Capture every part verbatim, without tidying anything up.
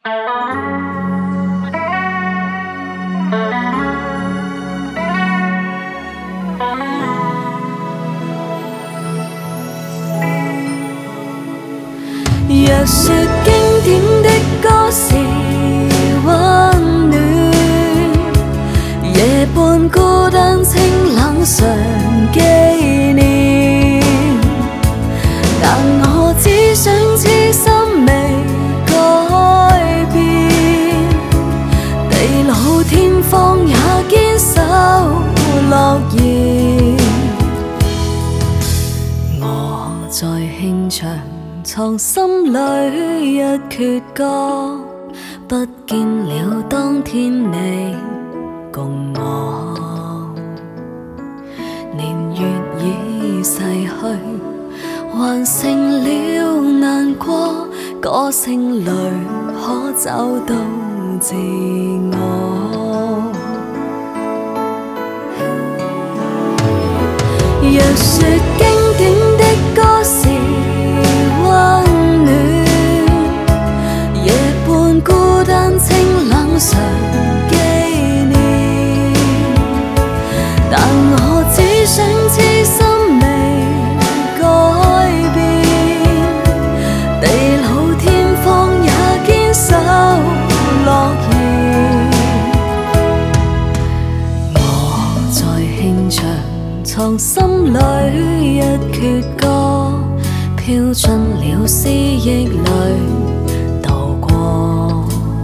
若说經典的歌是溫暖，夜半孤單清冷常紀念，但我只想痴心未改變，地老天荒也堅守諾言。我在慶場藏心裏一闕歌，不見了當天你共我。年月已逝去，還剩了難過，歌聲裏可找到自我。若說經典的歌是溫暖，夜半孤單清冷常紀念，但我只想痴心未改變，地老天荒也堅守諾言。我在慶場藏心裏一闕歌，飄進了思憶裏度過，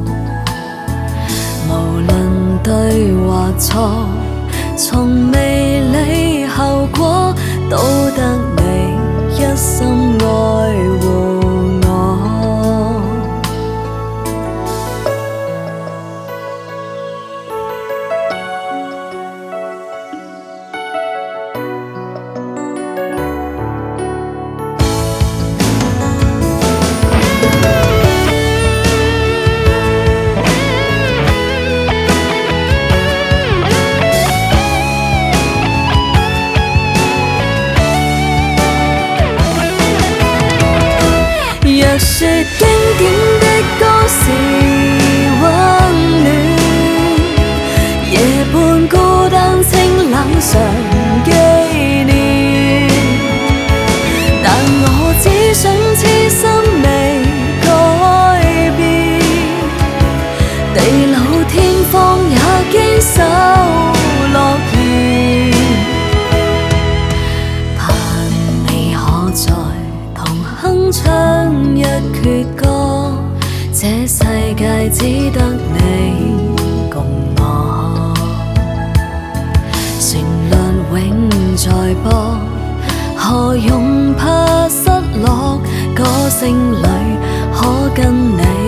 無論對或錯，從未理後果，都得你一心愛護我。若說經典的歌是溫暖，夜半孤單清冷常紀念，但我只想痴心未改變，地老天荒也堅守諾言。盼你可在同哼唱一闕歌，這世界只得你共我。旋律永在播，何用怕失落？歌聲裏可跟你